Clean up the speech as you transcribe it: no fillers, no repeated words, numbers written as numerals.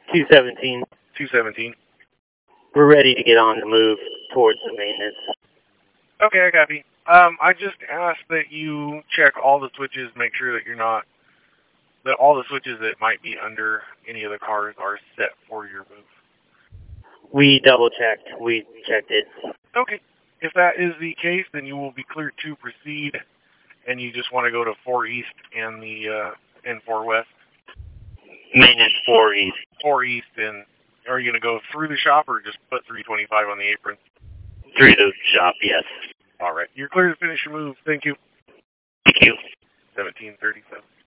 217. 217. We're ready to get on the move towards the maintenance. Okay, I copy. I just asked that you check all the switches, make sure that that all the switches that might be under any of the cars are set for your move. We double-checked. We checked it. Okay. If that is the case, then you will be cleared to proceed, and you just want to go to 4 East and and 4 West? Maintenance 4 East. 4 East, and are you going to go through the shop or just put 325 on the apron? Through the shop, yes. All right. You're clear to finish your move. Thank you. Thank you. 1737.